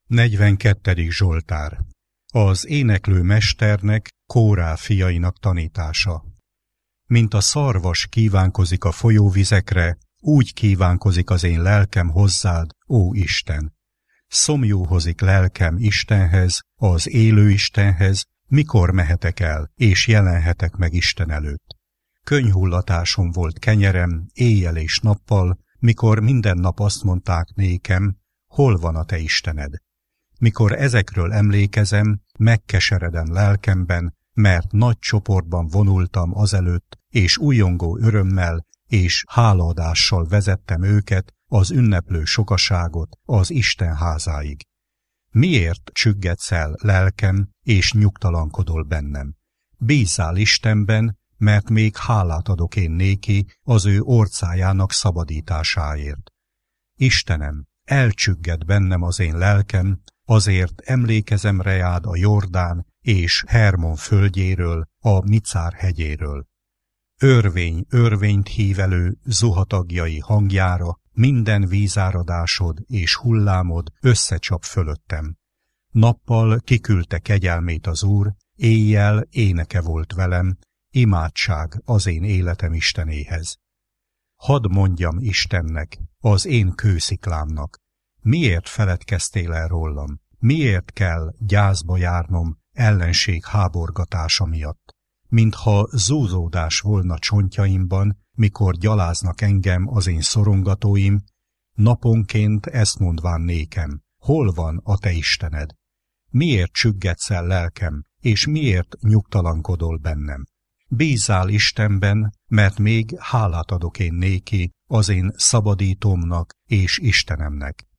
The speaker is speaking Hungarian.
42. Zsoltár. Az éneklő mesternek, Kórá fiainak tanítása. Mint a szarvas kívánkozik a folyóvizekre, úgy kívánkozik az én lelkem hozzád, ó Isten. Szomjúhozik lelkem Istenhez, az élő Istenhez, mikor mehetek el, és jelenhetek meg Isten előtt. Könnyhullatásom volt kenyerem, éjjel és nappal, mikor minden nap azt mondták nékem, hol van a te Istened? Mikor ezekről emlékezem, megkeseredem lelkemben, mert nagy csoportban vonultam azelőtt, és újongó örömmel és hálaadással vezettem őket, az ünneplő sokaságot az Isten házáig. Miért csüggedsz el, lelkem, és nyugtalankodol bennem? Bízzál Istenben, mert még hálát adok én néki az ő orcájának szabadításáért. Istenem, elcsügged bennem az én lelkem, azért emlékezem reád a Jordán és Hermon földjéről, a Micár hegyéről. Örvény, örvényt hívelő zuhatagjai hangjára, minden vízáradásod és hullámod összecsap fölöttem. Nappal kiküldte kegyelmét az Úr, éjjel éneke volt velem, imádság az én életem Istenéhez. Hadd mondjam Istennek, az én kősziklámnak, miért feledkeztél el rólam, miért kell gyászba járnom ellenség háborgatása miatt? Mintha zúzódás volna csontjaimban, mikor gyaláznak engem az én szorongatóim, naponként ezt mondván nékem, hol van a te Istened? Miért csüggedsz el lelkem, és miért nyugtalankodol bennem? Bízzál Istenben, mert még hálát adok én néki, az én szabadítómnak és Istenemnek.